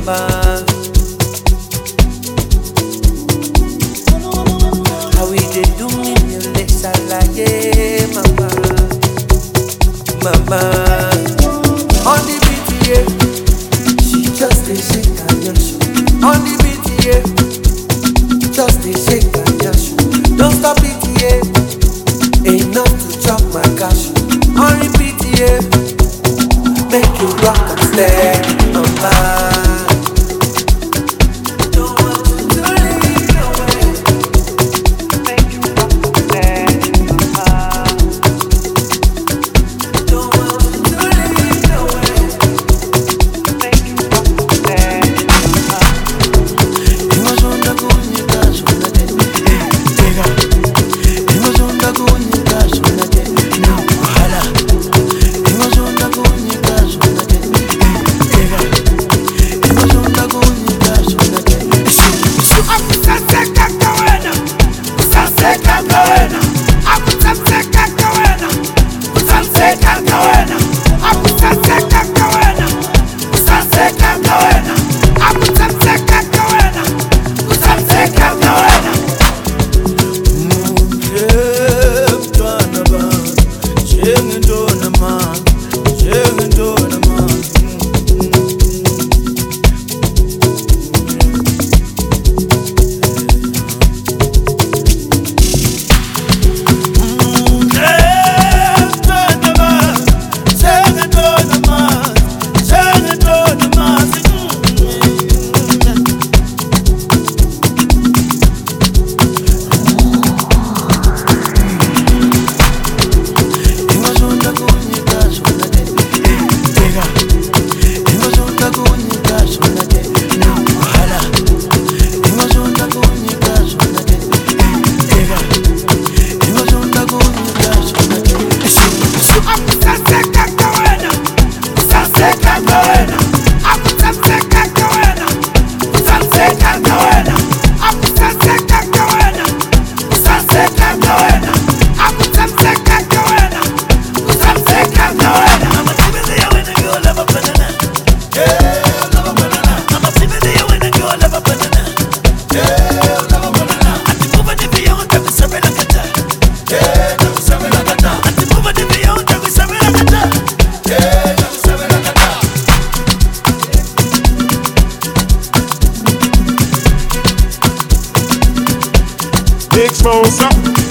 mama. How we dey do me le ṣàlàyé mama, mama. On the BTA, she just dey shake her yansh. On the BTA, just dey shake her yansh. Don't stop BTA, enough to chop my cash. On the BTA, make you rock and steady, mama. Big Smoke,